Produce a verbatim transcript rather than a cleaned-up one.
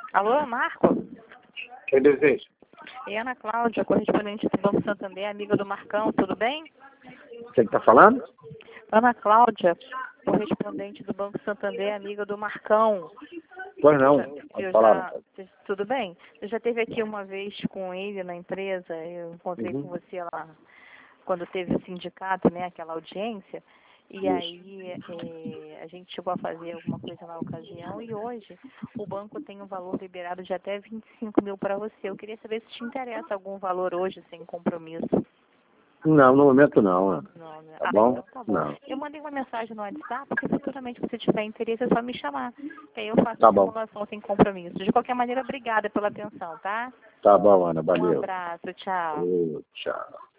Alô, Marco? Quem deseja? É Ana Cláudia, correspondente do Banco Santander, amiga do Marcão, tudo bem? Você que está falando? Ana Cláudia, correspondente do Banco Santander, amiga do Marcão. Pois não, Eu pode já, falar. já- tudo bem? Eu já esteve aqui uma vez com ele na empresa, eu encontrei Uhum. com você lá quando teve o sindicato, né, aquela audiência, e Isso. aí é, a gente chegou a fazer alguma coisa na ocasião e hoje o banco tem um valor liberado de até vinte e cinco mil para você. Eu queria saber se te interessa algum valor hoje sem compromisso. Não, no momento não, Ana. Não, né? Tá Ah, bom? então tá bom. Não. Eu mandei uma mensagem no WhatsApp, porque futuramente se você tiver interesse é só me chamar. Que aí eu faço Tá a bom. simulação sem compromisso. De qualquer maneira, obrigada pela atenção, tá? Tá bom, Ana. Um Valeu. abraço, tchau. Ô, tchau.